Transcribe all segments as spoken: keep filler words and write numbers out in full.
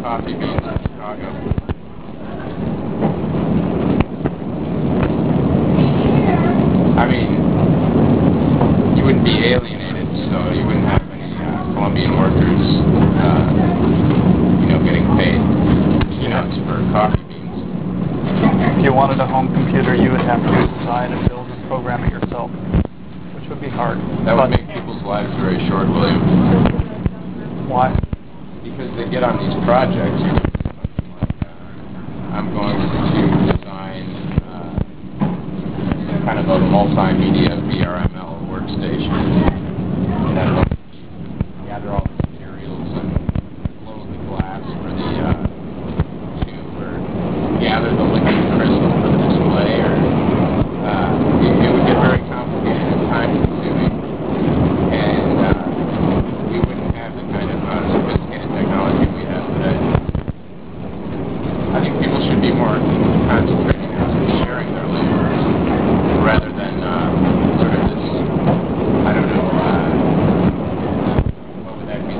coffee beans in Chicago. I mean, you wouldn't be alienated, so you wouldn't have any uh, Colombian workers, uh, you know, getting paid peanuts for coffee beans. If you wanted a home computer, you would have to design and build and program it yourself, which would be hard. That would make people's lives very short, William. Why? Because they get on these projects, you know, like, uh, I'm going to design uh, kind of a multimedia V R M L workstation, and then gather all the materials and blow the glass for the uh, tube, or gather the liquid crystal for the display, or uh, it, it would get very complicated and time-consuming, and uh, we wouldn't have the kind of uh, sophisticated technology we have today. I think people should be more concentrating on sharing their labor rather than uh, sort of this, I don't know, uh, what would that be?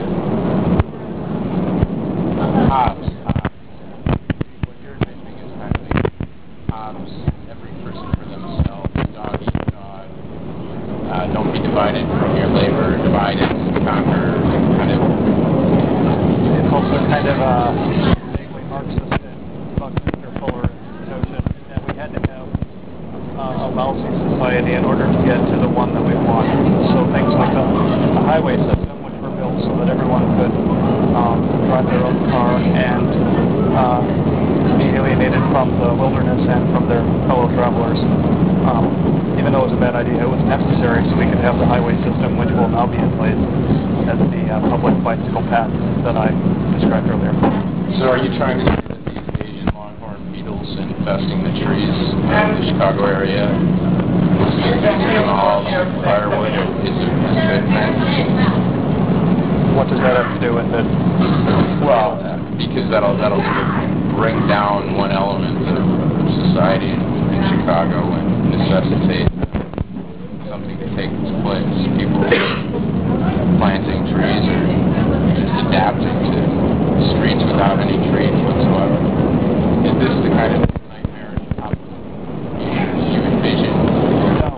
Hobbes. What you're envisioning is kind of like Hobbes, every person for themselves, dog eat dog, uh, don't be divided from your labor, divide and conquer, kind of. It's also kind of uh, vaguely Marxist in Buckminster Fuller's notion that we had to have uh, a lousy society in order to get to the one that we want. So things like the, the highway system, which were built so that everyone could um, drive their own car and uh, be alienated from the wilderness and from their fellow travelers. Um, even though it was a bad idea, it was necessary so we could have the highway system, which will now be in place as the uh, public bicycle paths that I described earlier. So are you trying to say that these Asian longhorn beetles infesting the trees in the Chicago area, using them all as firewood, is a, is a good thing? What does that have to do with it? Well, because that'll that'll sort of bring down one element of, of society in, in Chicago and necessitate something to take its place. People planting trees or just adapting to streets without any trees whatsoever. Is this the kind of nightmare you envision? No.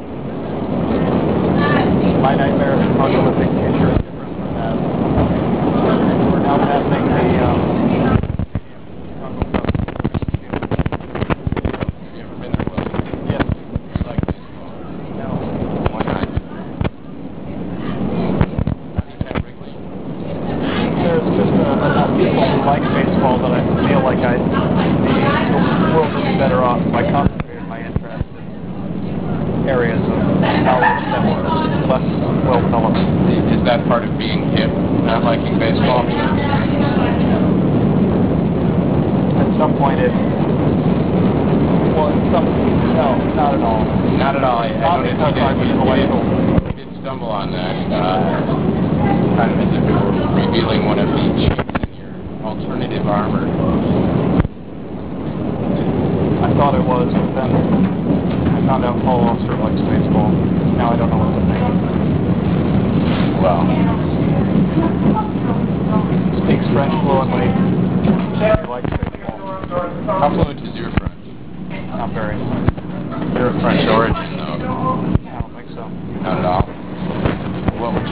My nightmare of the apocalyptic future is different from that. We're now passing the um, Have you ever been there, William? Yes. You like baseball? No. Why not? Not even at Wrigley? There's just uh, enough people who like baseball that I feel like I the world would be better off if I concentrated my interest in areas of knowledge that were less well developed. Is that part of being hip, not liking baseball? At some point it, well, at some, no, not at all. Not at all. I, Not I because I was you, intellectual. you did stumble on that, uh, kind of as if it were revealing one of the chinks in your alternative armor. I thought it was, but then I found out Paul Auster likes baseball. Now I don't know what to think. Well, Speaks French fluently. He likes baseball. how fluent is your French? Not very. You're of French origin, though.